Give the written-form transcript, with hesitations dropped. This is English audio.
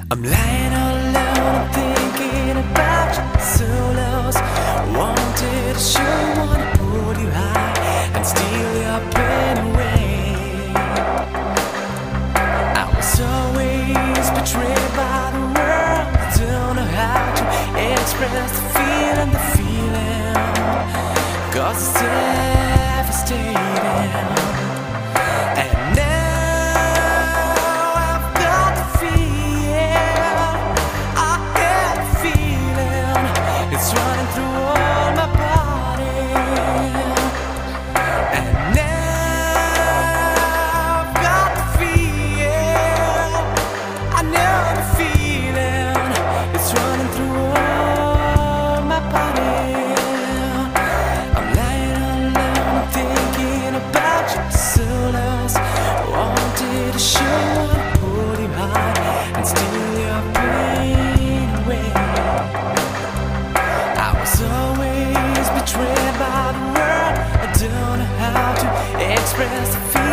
I'm lying all alone, I'm thinking about you, so lost. Wanted to show you, wanna hold you high and steal your pain away. I was always betrayed by the world. I don't know how to express the feeling, 'cause it's devastating. And now I've got the feeling, I get the feeling, it's running through all my body. And now I've got the feeling, I know the feeling, it's running through all my body. I'm lying alone, I'm thinking about you, so lost. Wanted to show you, hold you high and steal your pain away. I was always betrayed by the world. I don't know how to express the feeling.